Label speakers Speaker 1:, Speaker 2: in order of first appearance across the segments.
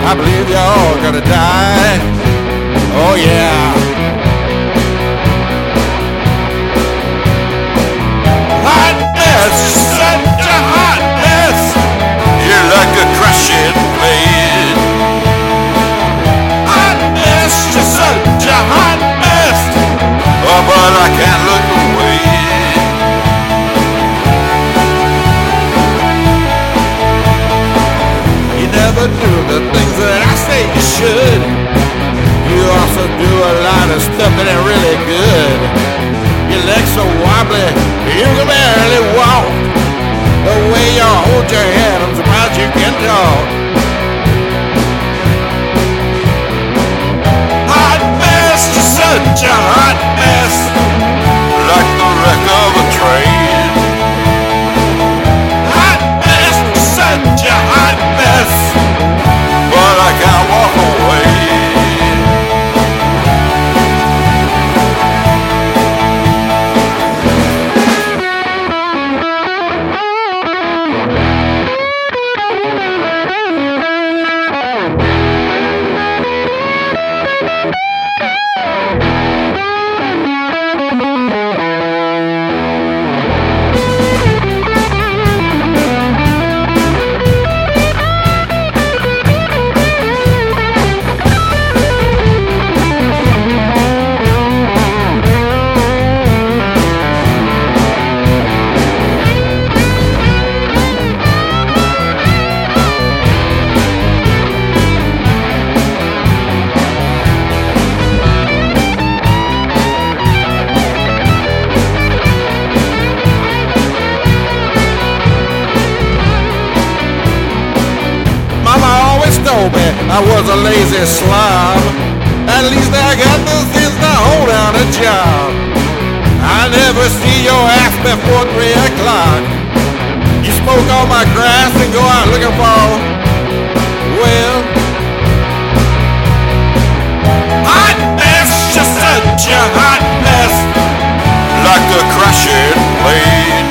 Speaker 1: I believe you're all gonna die. Oh yeah. Hot mess, such a hot mess. You're like a crashing plane. Hot mess, just such a hot mess. Oh, but I can't look away. You never do the things that I say you should. You also do a lot of stuff that ain't really good. Your legs so wobbly, you can barely walk. The way you hold your head, I'm surprised you can talk. Hot mess, you're such a hot mess. Like the wreck of a train. Hot mess, you're such a hot mess. But I can't walk away. I was a lazy slob. At least I got the sense to hold down a job. I never see your ass before 3 o'clock. You smoke all my grass and go out looking for, well, hot mess, just such a hot mess. Like a crashing plane.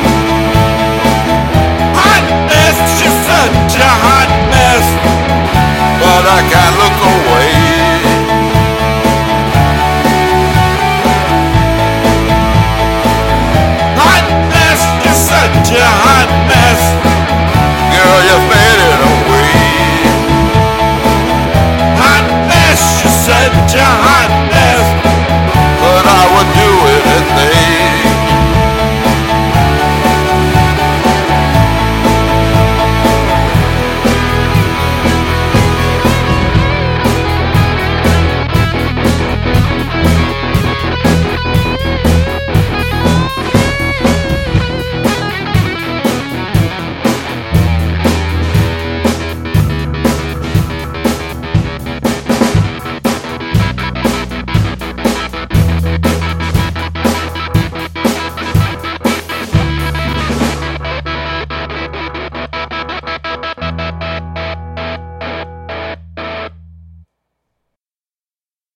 Speaker 1: Hot mess, just such a hot mess. But I can't look